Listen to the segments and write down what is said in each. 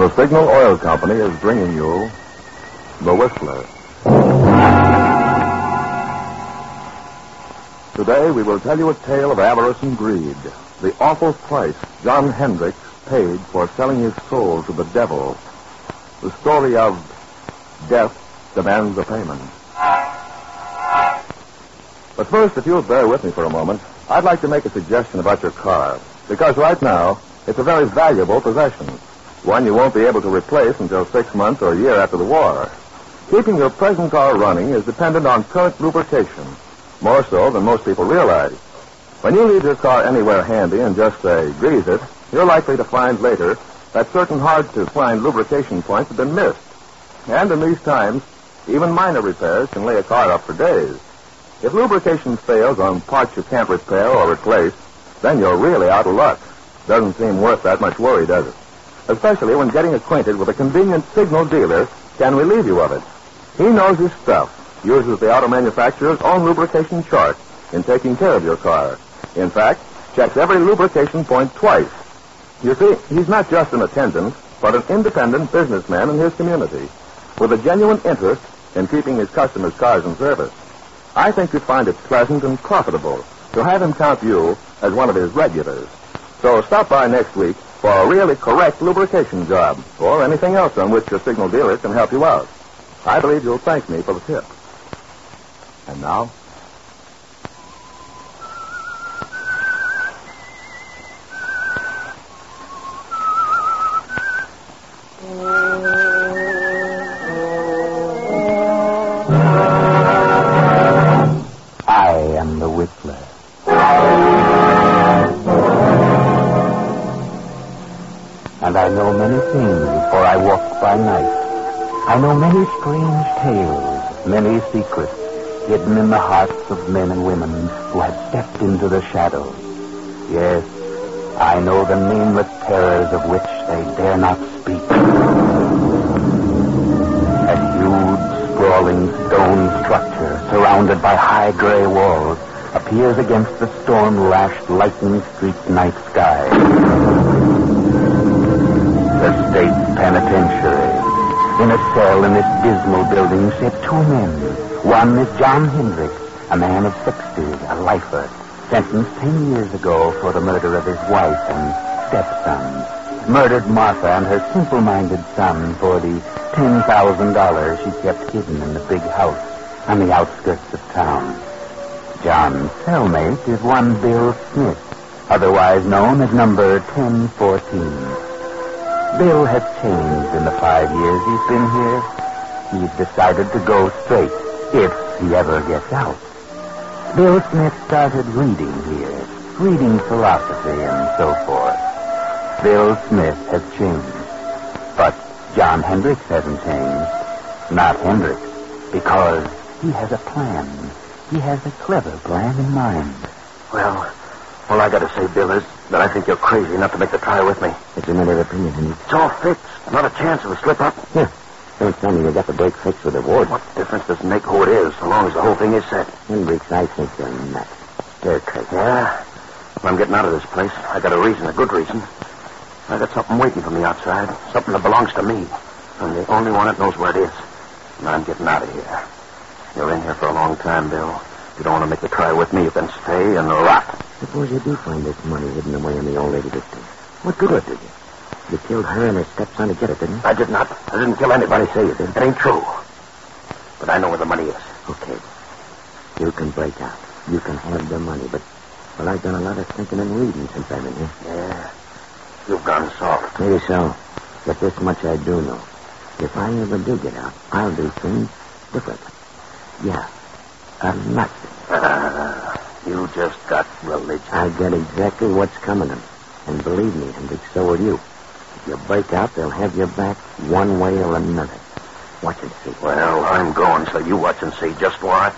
The Signal Oil Company is bringing you The Whistler. Today we will tell you a tale of avarice and greed, the awful price John Hendricks paid for selling his soul to the devil. The story of Death Demands a Payment. But first, if you'll bear with me for a moment, I'd like to make a suggestion about your car, because right now it's a very valuable possession, one you won't be able to replace until 6 months or a year after the war. Keeping your present car running is dependent on current lubrication, more so than most people realize. When you leave your car anywhere handy and just, say, grease it, you're likely to find later that certain hard-to-find lubrication points have been missed. And in these times, even minor repairs can lay a car up for days. If lubrication fails on parts you can't repair or replace, then you're really out of luck. Doesn't seem worth that much worry, does it? Especially when getting acquainted with a convenient Signal dealer can relieve you of it. He knows his stuff, uses the auto manufacturer's own lubrication chart in taking care of your car. In fact, checks every lubrication point twice. You see, he's not just an attendant, but an independent businessman in his community, with a genuine interest in keeping his customers' cars in service. I think you'd find it pleasant and profitable to have him count you as one of his regulars. So stop by next week for a really correct lubrication job, or anything else on which your Signal dealer can help you out. I believe you'll thank me for the tip. And now, I am the Whistler. And I know many things, for I walk by night. I know many strange tales, many secrets, hidden in the hearts of men and women who have stepped into the shadows. Yes, I know the nameless terrors of which they dare not speak. A huge, sprawling stone structure, surrounded by high gray walls, appears against the storm-lashed, lightning-streaked night sky. The state penitentiary. In a cell in this dismal building sit two men. One is John Hendricks, a man of 60, a lifer, sentenced 10 years ago for the murder of his wife and stepson. Murdered Martha and her simple-minded son for the $10,000 she kept hidden in the big house on the outskirts of town. John's cellmate is one Bill Smith, otherwise known as number 1014. Bill has changed in the 5 years he's been here. He's decided to go straight, if he ever gets out. Bill Smith started reading here, reading philosophy and so forth. Bill Smith has changed. But John Hendricks hasn't changed. Not Hendricks, because he has a plan. He has a clever plan in mind. Well, all I gotta say, Bill, is that I think you're crazy enough to make the trial with me. It's a matter of opinion, Hendricks. It's all fixed. Not a chance of a slip-up. Here, don't tell me you got the break fixed with the ward. What difference does it make who it is, so long as the whole thing is set? Hendricks, I think you're nuts. Stir crazy. Yeah? Well, I'm getting out of this place. I got a reason, a good reason. I got something waiting for me outside. Something that belongs to me. I'm the only one that knows where it is. And I'm getting out of here. You're in here for a long time, Bill. If you don't want to make the trial with me, you can stay and rot. Suppose you do find this money hidden away in the old lady victim. What good did you? You killed her and her stepson to get it, didn't you? I did not. I didn't kill anybody. Say you did. It ain't true. But I know where the money is. Okay. You can break out. You can have the money, but... Well, I've done a lot of thinking and reading since I've been here. Yeah. You've gone soft. Maybe so. But this much I do know. If I ever do get out, I'll do things differently. Yeah. A lot. You just got religion. I get exactly what's coming to me. And believe me, Hendricks, so will you. If you break out, they'll have your back one way or another. Watch and see. Well, I'm going, so you watch and see. Just watch.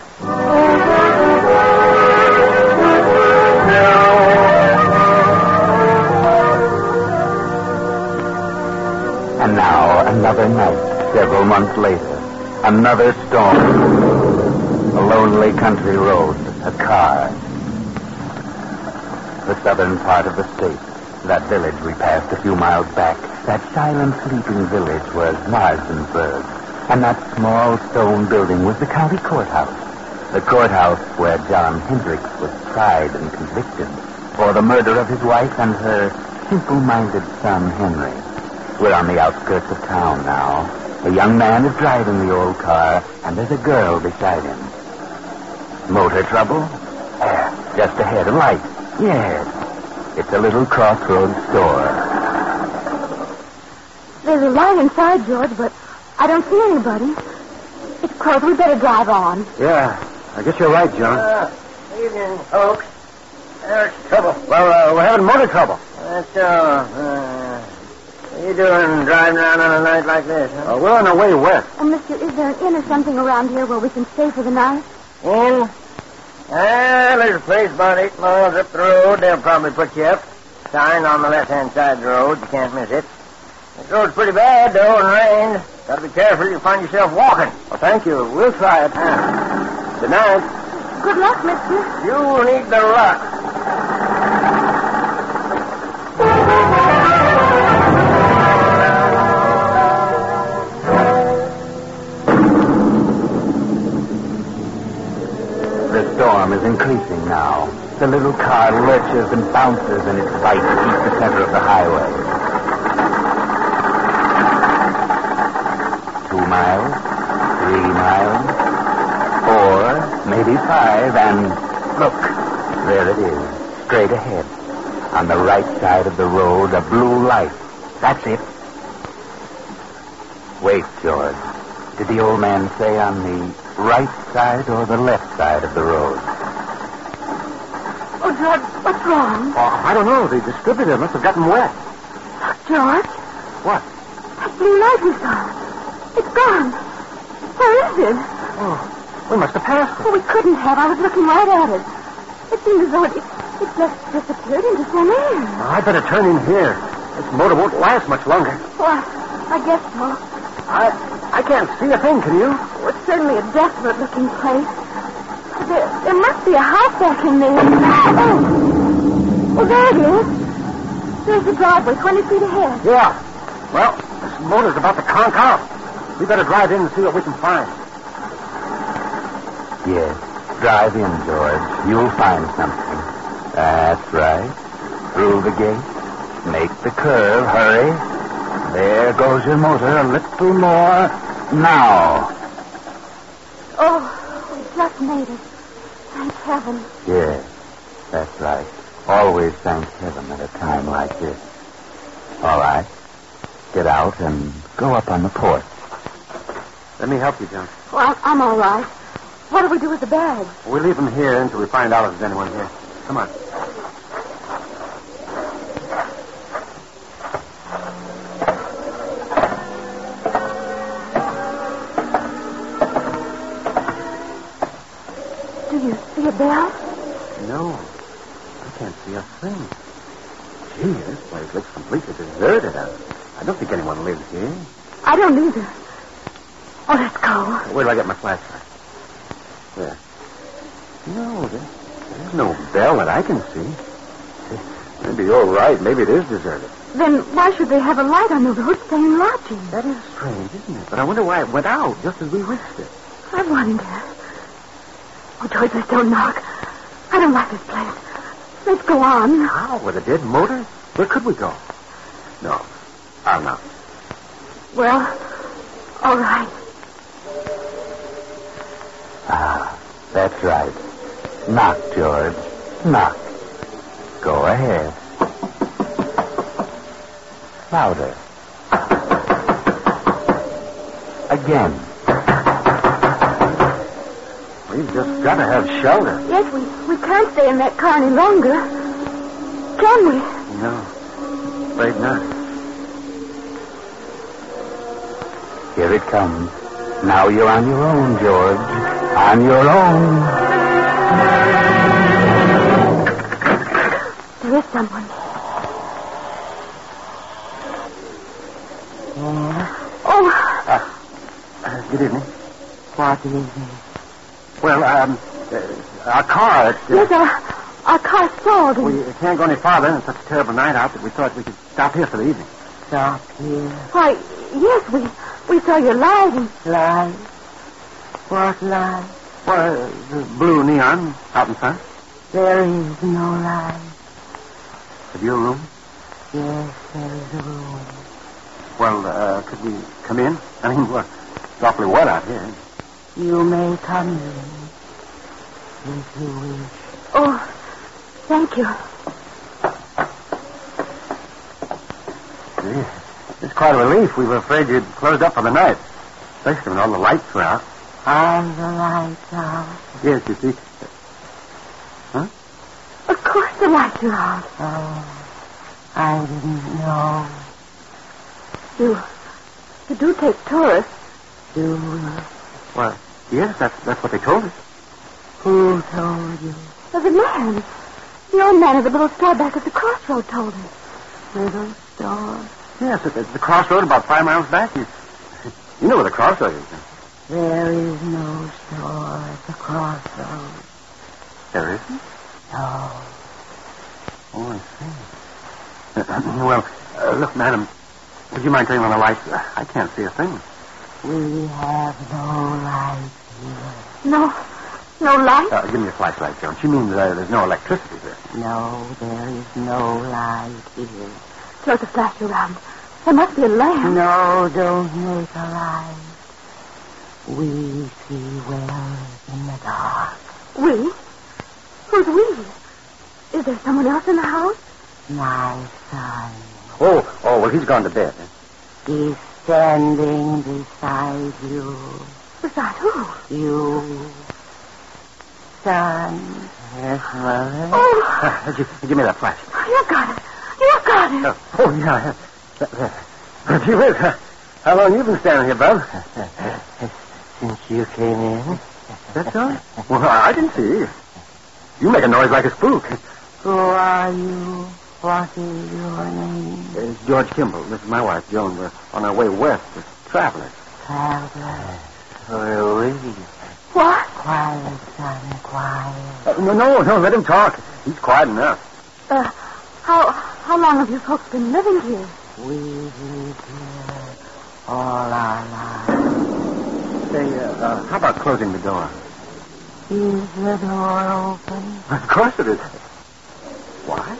And now, another night, several months later. Another storm. A lonely country road. A car. The southern part of the state. That village we passed a few miles back That silent sleeping village was Marsdenburg, and that small stone building was the county courthouse. The courthouse where John Hendricks was tried and convicted for the murder of his wife and her simple-minded son, Henry. We're on the outskirts of town now. A young man is driving the old car, and there's a girl beside him. Motor trouble? Just ahead, a light. Yes. It's a little crossroads store. There's a light inside, George, but I don't see anybody. It's closed. We better drive on. Yeah, I guess you're right, John. Evening, folks. There's trouble. Well, we're having motor trouble. That's all. What are you doing driving around on a night like this, huh? We're on our way west. Oh, mister, is there an inn or something around here where we can stay for the night? In? There's a place about 8 miles up the road. They'll probably put you up. Sign on the left-hand side of the road. You can't miss it. This road's pretty bad, though, and rained. Got to be careful. You'll find yourself walking. Well, thank you. We'll try it. Good night. Good luck, mister. You need the luck. The storm is increasing now. The little car lurches and bounces in its fight to keep the center of the highway. 2 miles, 3 miles, 4, maybe 5, and look, there it is, straight ahead. On the right side of the road, a blue light. That's it. Wait, George. Did the old man say on the right side or the left side of the road? Oh, George, what's wrong? I don't know. The distributor must have gotten wet. Look, George. What? That blue light we saw. It's gone. Where is it? Oh, we must have passed it. Oh, we couldn't have. I was looking right at it. It seemed as though it just disappeared into thin air. I'd better turn in here. This motor won't last much longer. Well, I guess so. I can't see a thing, can you? Oh, it's certainly a desolate-looking place. There must be a house back in there. Oh, there it is. There's the driveway, 20 feet ahead. Yeah. Well, this motor's about to conk out. We better drive in and see what we can find. Yes. Drive in, George. You'll find something. That's right. Through the gate. Make the curve. Hurry. There goes your motor. A little more. Now. Oh, we just made it. Thank heaven. Yes. That's right. Always thank heaven at a time like this. All right. Get out and go up on the porch. Let me help you, John. Well, I'm all right. What do we do with the bags? We'll leave them here until we find out if there's anyone here. Come on. Do you see a bell? No. I can't see a thing. Gee, this place looks completely deserted. I don't think anyone lives here. I don't either. Oh, let's go. Where do I get my flashlight? There. No, there's no bell that I can see. Maybe you're right. Maybe it is deserted. Then why should they have a light on the road saying lodging? That is strange, isn't it? But I wonder why it went out just as we reached it. I wonder. Oh, George, let's don't knock. I don't like this place. Let's go on. How? With a dead motor? Where could we go? No. I'll knock. Well, all right. Ah, that's right. Knock, George. Knock. Go ahead. Louder. Again. We've just got to have shelter. Yes, we can't stay in that car any longer. Can we? No. Afraid not. Here it comes. Now you're on your own, George. On your own. There is someone. Oh. Good evening. What evening? Well, our car... Yes, our car's stalled. We can't go any farther. It's such a terrible night out that we thought we could stop here for the evening. stop here? Why, yes, we saw your light and... Light? What light? Well, the blue neon out in front. There is no light. Have you a room? Yes, there is a room. Well, could we come in? I mean, it's awfully wet out here. You may come in, if you wish. Oh, thank you. It's quite a relief. We were afraid you'd closed up for the night, especially when all the lights were out. Are the lights out? Yes, you see. Huh? Of course the lights are out. Oh, I didn't know. You do take tourists. Do you? Well, yes, that's what they told us. Who told you? The man. The old man at the little store back at the crossroad told us. Little store? Yes, at the crossroad about 5 miles back. You know where the crossroad is. There is no store at the crossroad. There isn't? No. Oh, I see. Well, look, madam, would you mind turning on the lights? I can't see a thing. We have no light here. No light? Give me a flashlight, Joan. She means there's no electricity there. No, there is no light here. Throw the flash around. There must be a lamp. No, don't make a light. We see well in the dark. We? Who's we? Is there someone else in the house? My son. Oh, well, he's gone to bed. He's standing beside you. Beside who? You. Son. Yes, Mother? Oh, Give me that flash. you got it. You got it. Oh, yeah. Gee whiz, how long you been standing here, Bub? Since you came in. That's all? Well, I didn't see you. You make a noise like a spook. Who are you? What is your name? It's George Kimball. This is my wife, Joan. We're on our way west as travelers. Traveler. Where are we? What? Quiet, son, quiet. No, let him talk. He's quiet enough. How long have you folks been living here? We live here all our lives. Say, how about closing the door? Is the door open? Of course it is. What?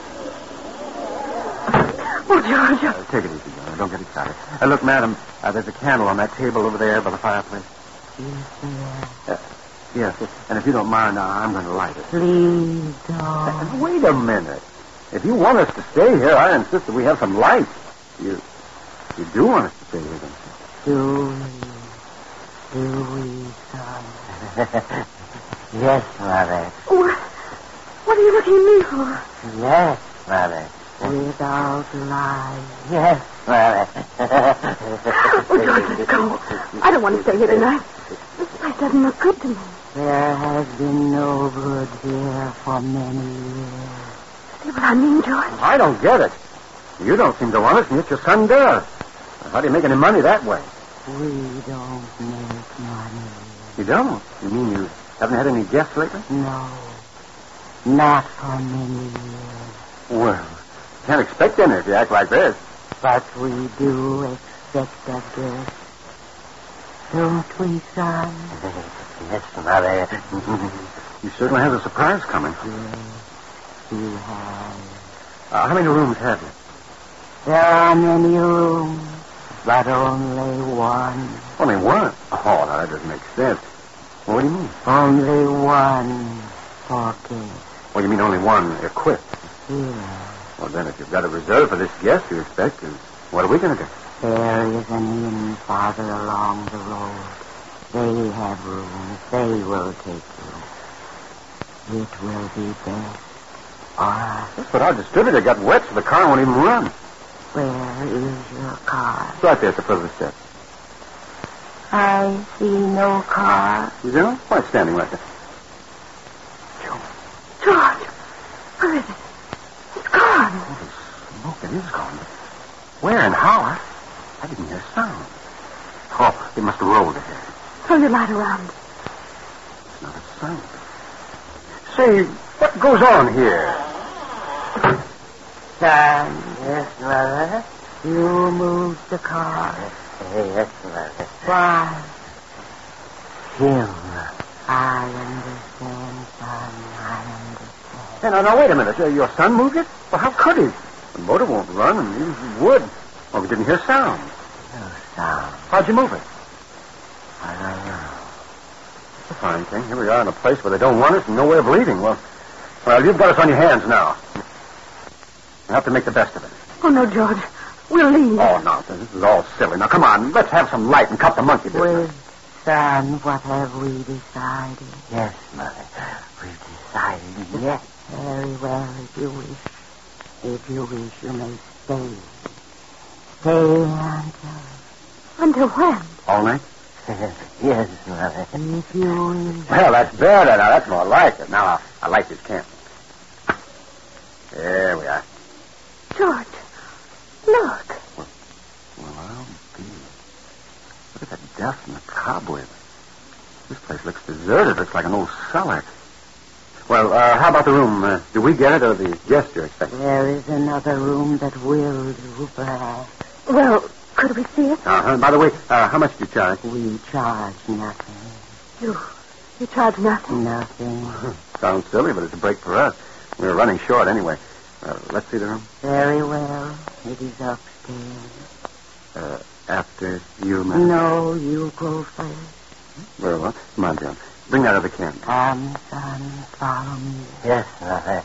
Oh, George. Take it easy, Joan. Don't get excited. Look, madam, there's a candle on that table over there by the fireplace. Is there? Yes, and if you don't mind, I'm going to light it. Please don't. Wait a minute. If you want us to stay here, I insist that we have some light. You do want us to stay here, don't you? Do we, son? Yes, Mother. What are you looking at me for? Yes, Mother. Without light. Yes, Mother. Oh, George, let's go. I don't want to stay here tonight. This place doesn't look good to me. There has been no good here for many years. See what I mean, George? I don't get it. You don't seem to want us, and yet your son does. How do you make any money that way? We don't make money. You don't? You mean you haven't had any guests lately? No. Not for many years. Well, can't expect any if you act like this. But we do expect a guest. Don't we, son? Yes, Mother. You certainly have a surprise coming. Yes, we have. How many rooms have you? There are many rooms, but only one. Only one? Oh, now that doesn't make sense. Well, what do you mean? Only one for guests. Well, you mean only one equipped? Here. Well, then, if you've got a reserve for this guest you expect, what are we going to do? There is an inn farther along the road. They have rooms. They will take you. It will be best. All right. But our distributor got wet, so the car won't even run. Where is your car? It's right there at the foot of the steps. I see no car. You do? Why, it's standing right there. George, where is it? It's gone. Holy smoke, it is gone. Where and how? I didn't hear a sound. Oh, it must have rolled ahead. Throw your light around. It's not a sound. Say, what goes on here? Son, yes, Mother. You moved the car. Yes, Mother. Why? Still, I understand, son. I understand. Hey, now, wait a minute. Your son moved it? Well, how could he? The motor won't run, and he would. Well, we didn't hear sound. No sound. How'd you move it? I don't know. It's a fine thing. Here we are in a place where they don't want us and no way of leaving. Well, you've got us on your hands now. You have to make the best of it. Oh, no, George. We'll leave. Oh, nonsense. This is all silly. Now, come on. Let's have some light and cut the monkey business. Well, son, what have we decided? Yes, Mother. We've decided, yes. Very well, if you wish. If you wish, you may stay. Stay Until when? All night? Yes, Mother. if you wish. Well, that's better. Now, that's more like it. Now, I'll light this candle. There we are. George, look. Well, I'll be. Look at the dust and the cobwebs. This place looks deserted. Looks like an old cellar. Well, how about the room? Do we get it or the guest you're expecting? There is another room that will do, perhaps. Well, could we see it? By the way, how much do you charge? We charge nothing. You charge nothing? Nothing. Sounds silly, but it's a break for us. We're running short anyway. Let's see the room. Very well. It is upstairs. After you, madam? No, you go first. Very well. Come on, John. Bring that other candle. Come, son, follow me. Yes, Mother.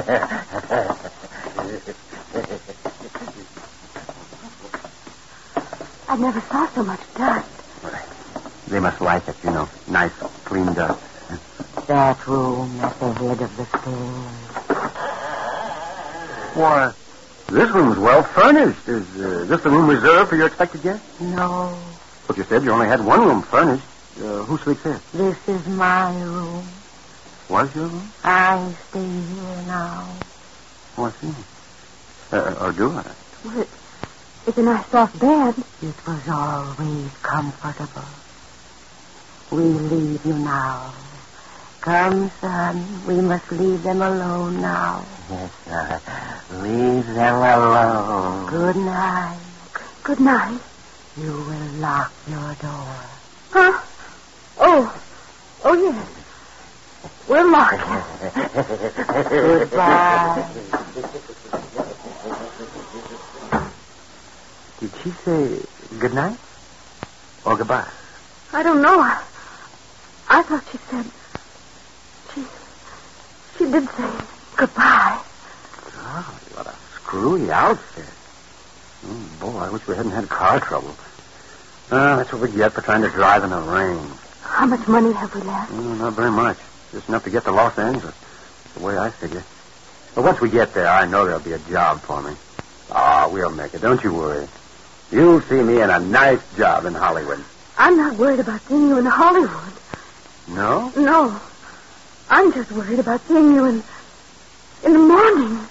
I never saw so much dust. They must like it, you know. Nice, clean dust. That room at the head of the stairs. Why, this room's well furnished. Is this the room reserved for your expected guest? No, But you said you only had one room furnished. Who sleeps here? this is my room. Was your room? I stay here now. Oh, I see. Or do I? Well, it's a nice soft bed. It was always comfortable. We leave you now. Come, son, we must leave them alone now. Yes, Mother. Leave them alone. Good night. Good night. You will lock your door. Huh? Oh, yes. We'll lock it. Goodbye. Did she say good night? Or goodbye? I don't know. I thought she said... She did say goodbye. Oh, what a screwy outfit. Oh, boy, I wish we hadn't had car trouble. That's what we get for trying to drive in the rain. How much money have we left? Not very much. Just enough to get to Los Angeles. The way I figure. But once we get there, I know there'll be a job for me. We'll make it. Don't you worry. You'll see me in a nice job in Hollywood. I'm not worried about seeing you in Hollywood. No? No. I'm just worried about seeing you in the morning.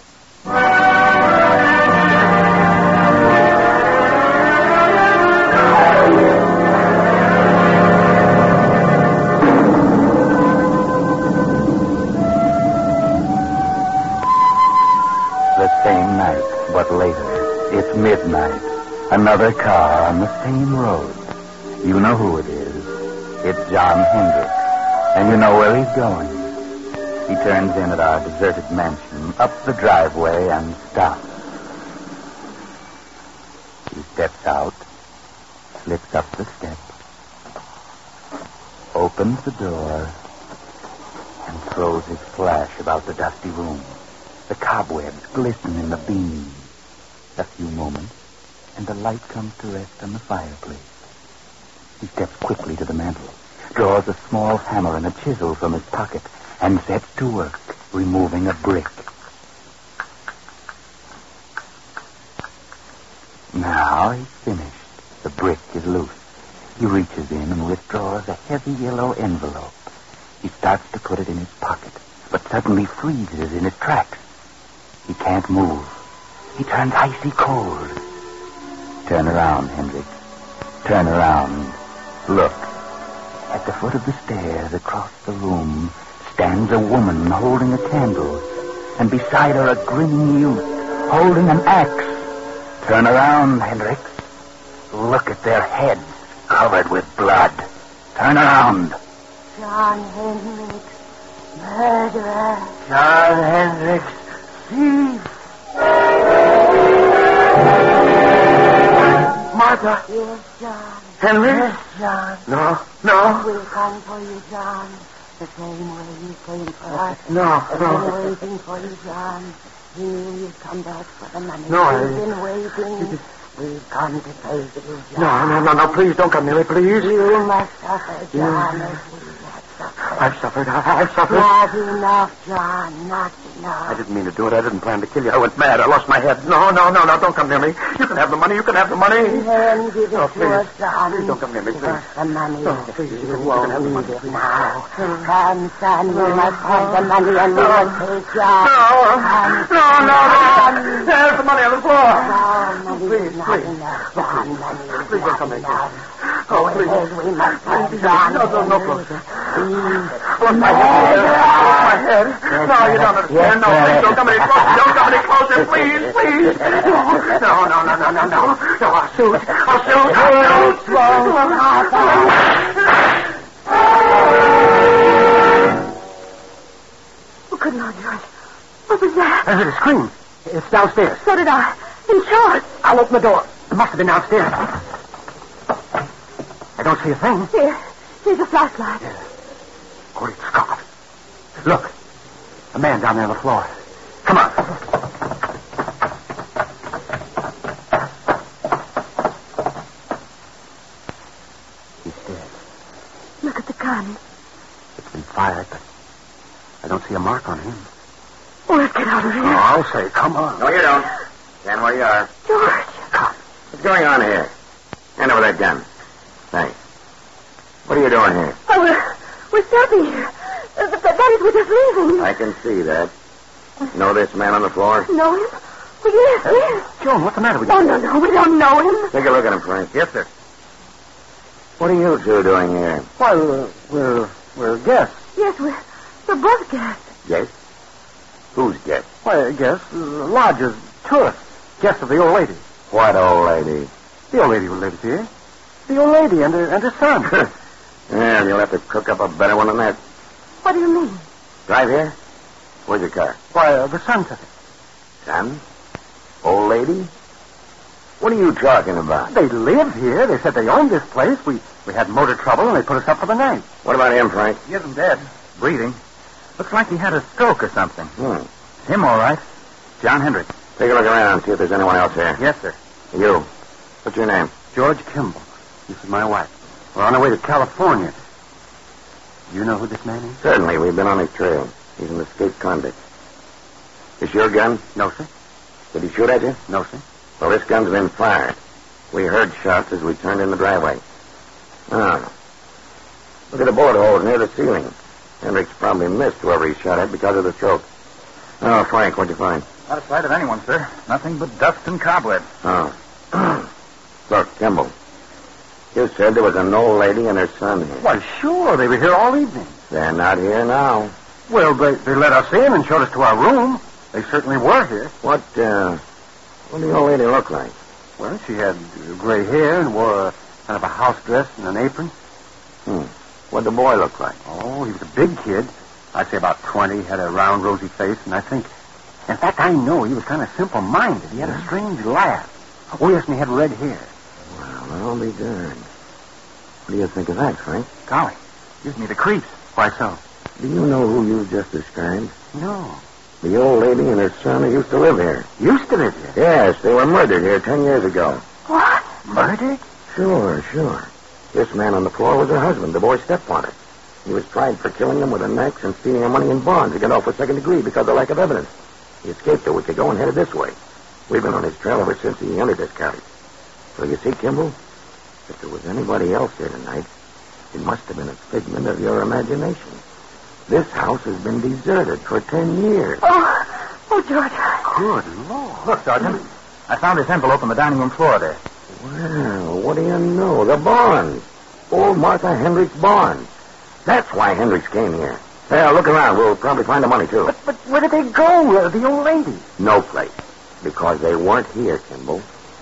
The same night, but later. It's midnight. Another car on the same road. You know who it is. It's John Hendricks. And you know where he's going. He turns in at our deserted mansion, up the driveway, and stops. He steps out, slips up the steps, opens the door, and throws his flash about the dusty room. The cobwebs glisten in the beams. A few moments, and the light comes to rest on the fireplace. He steps quickly to the mantel, draws a small hammer and a chisel from his pocket, and sets to work, removing a brick. Now he's finished. The brick is loose. He reaches in and withdraws a heavy yellow envelope. He starts to put it in his pocket, but suddenly freezes in his tracks. He can't move. He turns icy cold. Turn around, Hendricks. Turn around. Look. At the foot of the stairs across the room stands a woman holding a candle, and beside her a grinning youth holding an axe. Turn around, Hendricks. Look at their heads covered with blood. Turn around. John Hendricks, murderer. John Hendricks, thief. Martha. Yes, John. Henry? Yes, John. No. We'll come for you, John. The same way you came for us. No. We've been waiting for you, John. We knew you'd come back for the money. No, We've been waiting. We've come to pay you, John. No. Please don't come near me, please. You must suffer, John, as we have suffered. I've suffered. Not enough, John. Not enough. I didn't mean to do it. I didn't plan to kill you. I went mad. I lost my head. No. Don't come near me. You can have the money. Then give it to us, John. Please don't come near me, Give please. us the money. please, you You can won't have the need money. it now. Come, son, we must have the money and we will take John. No. There's the money on the floor. No, money is not enough, John. Money is Please don't not come near me. enough. Oh, please. Yes, we must have John. No closer. Please. Lost my head. No, you don't understand. No, please don't come any closer. Don't come any closer, please. No. I'll shoot. Oh, good Lord, George. What was that? I heard a scream. It's downstairs. So did I. In shorts. I'll open the door. It must have been downstairs. I don't see a thing. Here's a flashlight. Great Scott. Look. A man down there on the floor. Come on. He's dead. Look at the gun. It's been fired, but I don't see a mark on him. Oh, let's get out of here. I'll say, come on. No, you don't. Stand where you are. George. Come. What's going on here? Hand over that gun. Thanks. What are you doing here? Oh, we're stopping here. That is, we're just leaving. I can see that. Know this man on the floor? Know him? Oh, yes. Joan, what's the matter with you? Oh, no, we don't know him. Take a look at him, Frank. Yes, sir. What are you two doing here? Well, we're guests. Yes, we're both guests. Yes? Who's guest? Why, guests, lodgers, tourists. Guests of the old lady. What old lady? The old lady who lives here. The old lady and her son. Yeah, you'll have to cook up a better one than that. What do you mean? Drive here? Where's your car? Why, the son took it. Son? Old lady? What are you talking about? They live here. They said they owned this place. We had motor trouble, and they put us up for the night. What about him, Frank? He isn't dead. Breathing. Looks like he had a stroke or something. Him, all right. John Hendricks. Take a look around, see if there's anyone else here. Yes, sir. You. What's your name? George Kimball. This is my wife. We're on our way to California. You know who this man is? Certainly, we've been on his trail. He's an escaped convict. Is your gun? No, sir. Did he shoot at you? No, sir. Well, this gun's been fired. We heard shots as we turned in the driveway. Ah. Look at the bullet holes near the ceiling. Hendricks probably missed whoever he shot at because of the stroke. Oh, Frank, what'd you find? Not a sight of anyone, sir. Nothing but dust and cobwebs. Oh. Look, Kimball. You said there was an old lady and her son here. Why, sure. They were here all evening. They're not here now. Well, they let us in and showed us to our room. They certainly were here. What did the old lady look like? Well, she had gray hair and wore a kind of a house dress and an apron. What'd the boy look like? Oh, he was a big kid. I'd say about 20, had a round, rosy face, and in fact, I know he was kind of simple-minded. He had a strange laugh. Oh, yes, and he had red hair. Well, I'll be darned. What do you think of that, Frank? Golly, gives me the creeps. Why so? Do you know who you just described? No. The old lady and her son who used to live here. Used to live here? Yes, they were murdered here 10 years ago. What? Murdered? Sure. This man on the floor was her husband, the boy's stepfather. He was tried for killing them with an axe and stealing her money in bonds to get off with second degree because of lack of evidence. He escaped a week ago and headed this way. We've been on his trail ever since he entered this county. So you see, Kimball, if there was anybody else here tonight, it must have been a figment of your imagination. This house has been deserted for 10 years. Oh, George. Good Lord. Look, Sergeant. I found this envelope on the dining room floor there. Well, what do you know? The bonds. Old Martha Hendricks' bonds. That's why Hendricks came here. Well, look around. We'll probably find the money, too. But where did they go, the old lady? No place. Because they weren't here, Kimball.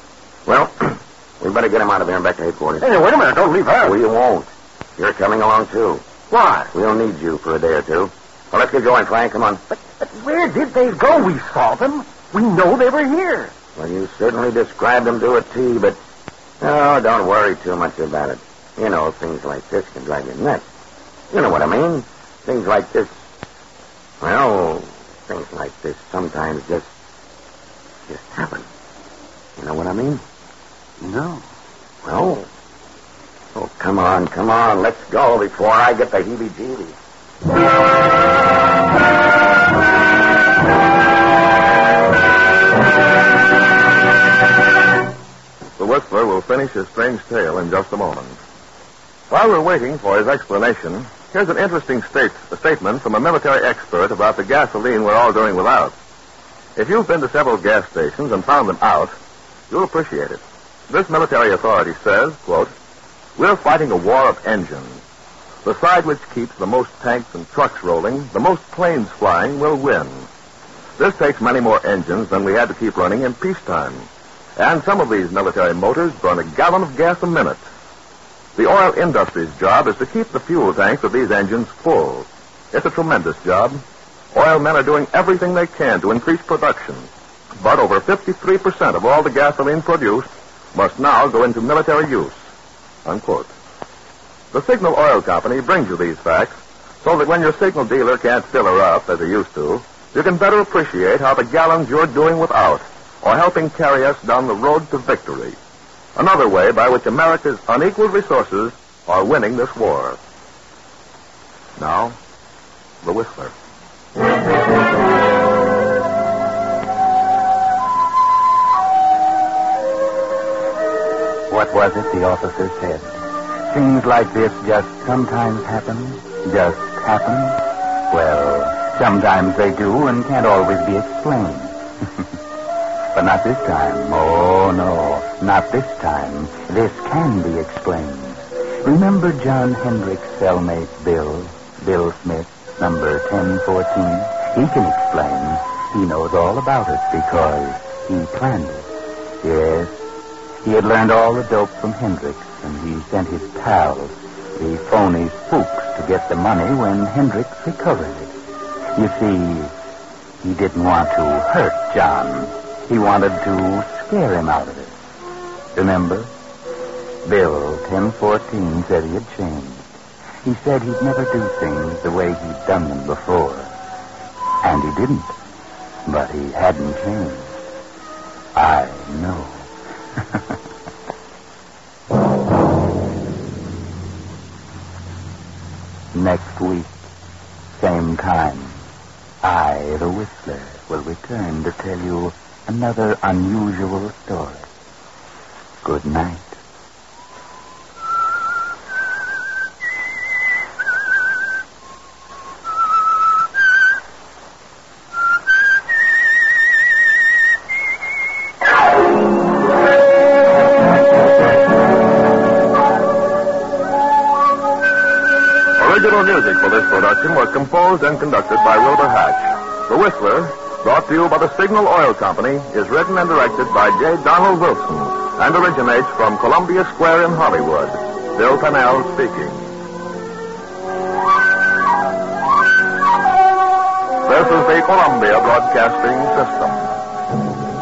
Well, we better get him out of there and back to headquarters. Hey, wait a minute. Don't leave her. We won't. You're coming along, too. Why? We'll need you for a day or two. Well, let's get going, Frank. Come on. But where did they go? We saw them. We know they were here. Well, you certainly described them to a T, but... Oh, don't worry too much about it. You know, things like this can drive you nuts. You know what I mean? Things like this... Well, things like this sometimes just happen. You know what I mean? No. Well... Oh, come on. Let's go before I get the heebie-jeebies. The Whistler will finish his strange tale in just a moment. While we're waiting for his explanation, here's an interesting statement from a military expert about the gasoline we're all doing without. If you've been to several gas stations and found them out, you'll appreciate it. This military authority says, quote, "We're fighting a war of engines. The side which keeps the most tanks and trucks rolling, the most planes flying, will win. This takes many more engines than we had to keep running in peacetime. And some of these military motors burn a gallon of gas a minute. The oil industry's job is to keep the fuel tanks of these engines full. It's a tremendous job. Oil men are doing everything they can to increase production. But over 53% of all the gasoline produced must now go into military use." Unquote. The Signal Oil Company brings you these facts so that when your signal dealer can't fill her up as he used to, you can better appreciate how the gallons you're doing without are helping carry us down the road to victory. Another way by which America's unequaled resources are winning this war. Now, the Whistler. What was it the officer said? Things like this just sometimes happen? Just happen? Well, sometimes they do and can't always be explained. But not this time. Oh, no, not this time. This can be explained. Remember John Hendricks' cellmate, Bill Smith, number 1014? He can explain. He knows all about it because he planned it. Yes, he had learned all the dope from Hendricks, and he sent his pals, the phony spooks, to get the money when Hendricks recovered it. You see, he didn't want to hurt John. He wanted to scare him out of it. Remember? Bill 1014 said he had changed. He said he'd never do things the way he'd done them before. And he didn't. But he hadn't changed. I know. Next week, same time, I, the Whistler, will return to tell you another unusual story. Good night. Original music for this production was composed and conducted by Wilbur Hatch. The Whistler, brought to you by the Signal Oil Company, is written and directed by J. Donald Wilson and originates from Columbia Square in Hollywood. Bill Pennell speaking. This is the Columbia Broadcasting System.